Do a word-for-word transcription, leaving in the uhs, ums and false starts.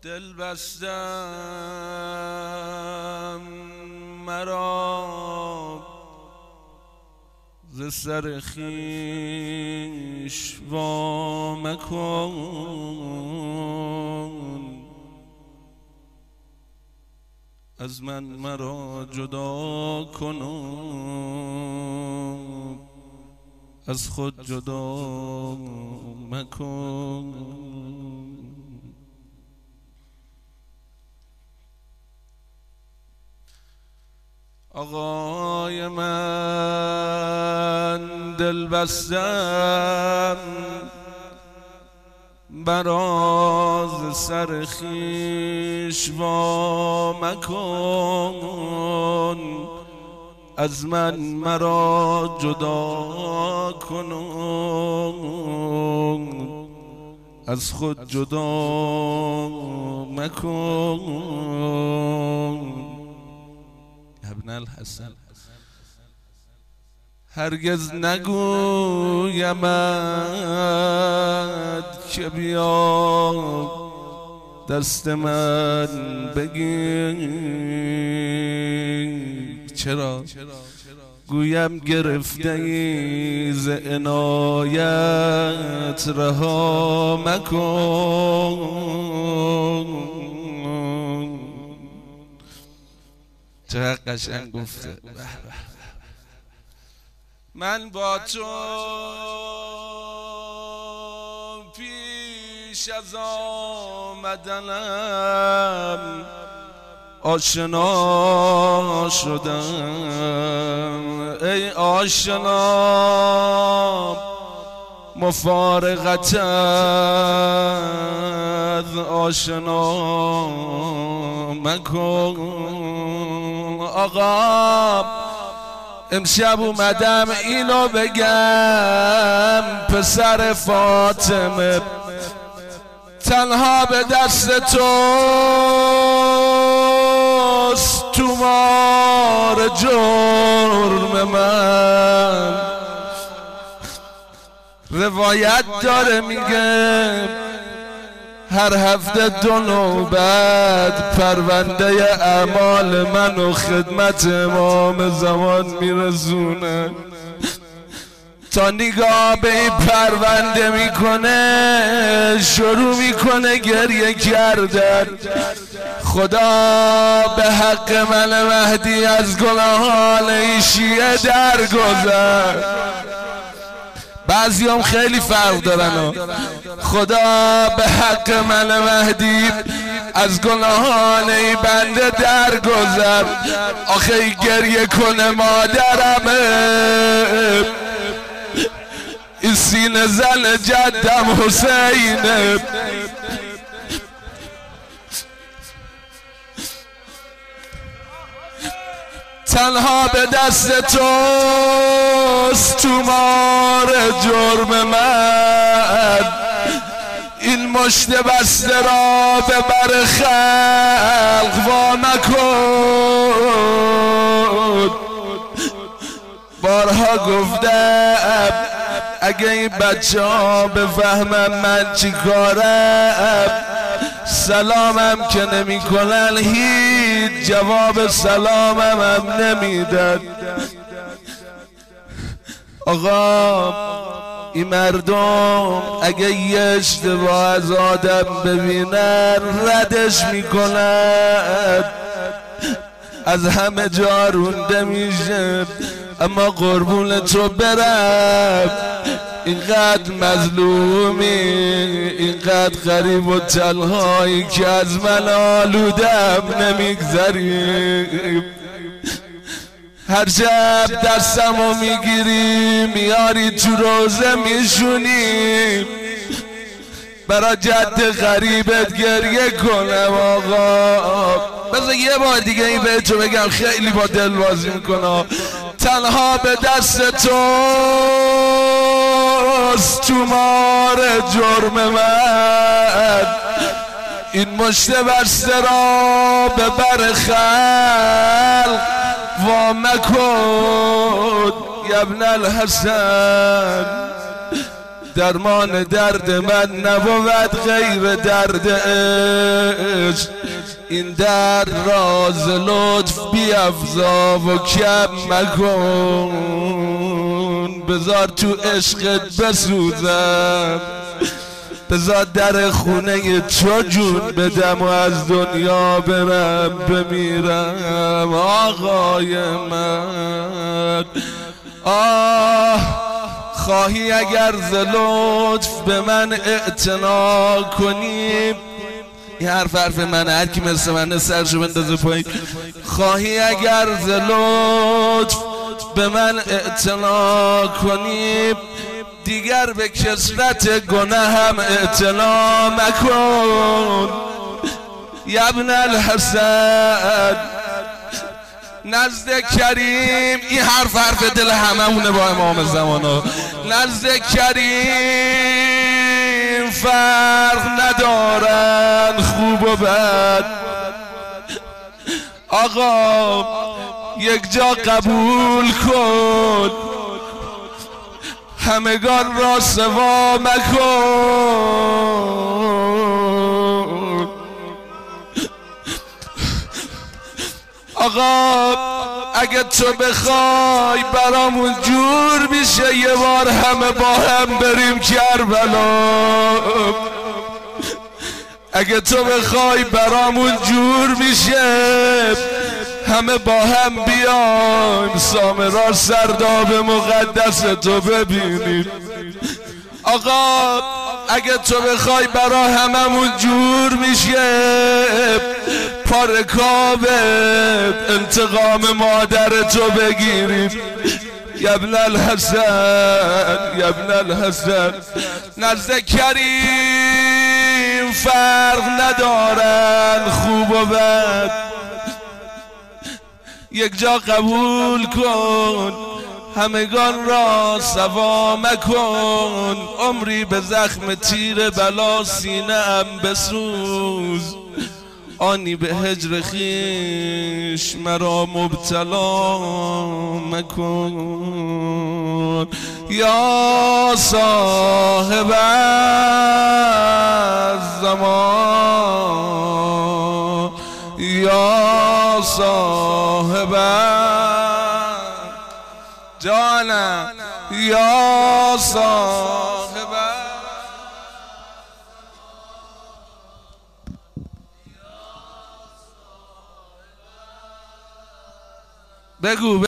دل بستم مرا ز سر خویش وا مکن، از من مرا جدا کن و از خود جدا مکن. آقای من دل بستم براز سر خویش وا مکن، از من مرا جدا کن و از خود جدا مکن. ابن الحسن هرگز نگویمت که بیا دست من بگیر، چرا؟ گویم گرفته ای ز عنایت رها مکن. چه قشنگ گفته. من با تو پیش از آمدنم آشنا شدم، ای آشنا مفارقت از آشنا مکن. آقا امشب اومدم اینو بگم، پسر فاطمه تنها به دست توست تومار جرم من. روایت داره میگه هر هفته دو نوبت پرونده اعمال من و خدمت امام زمان میرسونه، تا نگاه به این پرونده میکنه شروع میکنه گریه کردن. خدا به حق من مهدی از گناهان این شیعه درگذر. بعضی هم خیلی فرق دارن. خدا به حق من مهدی از گناهان این بنده درگذر. آخه گریه کنه مادرمه، این سینه زن جدم حسینه. تنها به دست توست تومار جرم من، این مشت بسته را به بر خلق وا مکن. بارها گفتم اگه این بچه ها بفهمم من چی کارم، سلامم که نمی کنن هیچ جواب سلامم هم نمیدن. آقا این مردم اگه یه اشتباه از آدم ببینن ردش میکنن، از همه جا رونده میشه. اما قربون تو برم اینقدر مظلومی، اینقدر غریب و تنهایی که از من آلودم نمیگذری. هر شب دستمو میگیری میاری تو روزه میشونی، برا جد غریبت گریه کنم. آقا بذار یه بار دیگه این بهتو بگم، خیلی با دل بازی میکنه. تنها به دست توست تومار جرم من، این مشت بسته را به بر خلق وا مکن. یا ابن الحسن درمان درد من نبود غیر درد عشق. این درد راز لطف بیفزا و کم مکن، بذار تو عشقت بسوزم، بذار در خونه تو جون بدم و از دنیا برم بمیرم. آقای من آه، خواهی اگر ز لطف به من اعتنا کنی، این حرف حرف من، هر کی مثل من سرشو بندازه پایین. خواهی اگر ز لطف به من اعتنا کنی، دیگر به کثرت گناه هم اعتنا مکن. یا ابن الحسن نزد کریم، این حرف حرف دل هممونه با امام زمانا. نزد کریم فرق ندارن خوب و بد. آقا یک جا قبول کن، همگان را سوا مکن. آقا اگه تو بخوای برامون جور میشه یه بار همه با هم بریم کربلا. اگه تو بخوای برامون جور میشه همه با هم بیایم سامرا سرداب مقدس تو ببینیم. آقا اگه تو بخوای برا هممون جور میشه، پارکابت انتقام مادر تو بگیریم. یا ابن الحسن یا ابن الحسن نزد کریم فرق ندارن خوب و بد. یک جا قبول کن، همگان را سوا مکن. عمری به زخم تیر بلا سینه ام بسوز، آنی به هجر خویش مرا مبتلا مکن. یا صاحب الزمان، یا صاحب جانم، یا صاحب بگو.